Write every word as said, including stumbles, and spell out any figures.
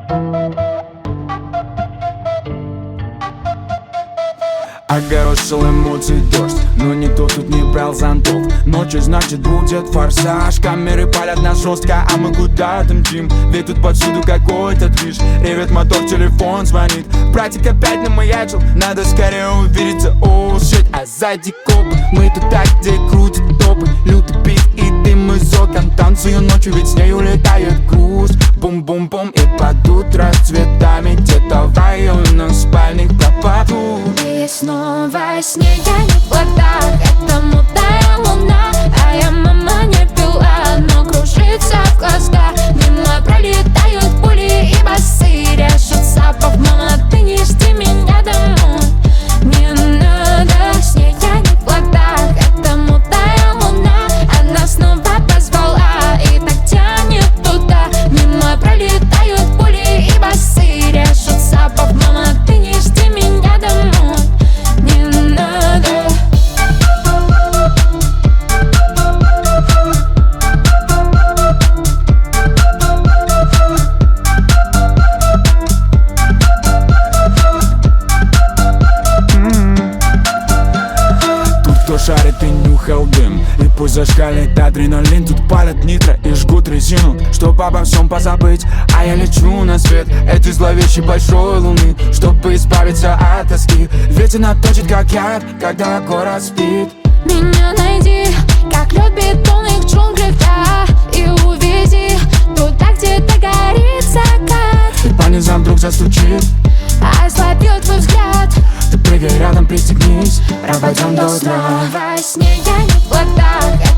Огорошил эмоций дождь, но никто тут не брал зонтов. Ночью, значит, будет форсаж. Камеры палят нас жестко, а мы куда-то мчим. Ведь тут повсюду какой-то движ. Ревет мотор, телефон звонит. Братик опять намаячил, надо скорее увидеться. О, shit, а сзади копы. Мы тут так, где крутят топы. Лютый бит и дым из окон. Танцую ночью, ведь с ней улетает грусть. Бум-бум-бум, и падут расцветами. Где-то в районах спальных пропаду. И снова во сне я не в глазах. Это мутная луна, а я, мама, не пила, но кружится в глазах. Мимо пролетают пули и басы. Режут запах, мама, ты не жди меня домой. Не надо, с ней я не в глазах. Это мутная луна, она снова позвала. И так тянет туда. Мимо пролетают пули и басы. Режут запах, мама, ты не жди меня домой. Не надо. Тут кто шарит и нюхал дым, и пусть зашкалит адреналин. Тут палят нитро и жгут резину, чтоб обо всем позабыть. А я лечу на свет этой зловещей большой луны, чтобы избавиться от тоски. Ветер наточит как яд, когда город спит. Меня найди, как лед в бетонных джунглях, да, и увези туда, где-то горит закат. И по низам вдруг застучит, а ослабил твой взгляд. ты прыгай рядом, пристегнись, пропадем до утра. Во сне я не в глазах.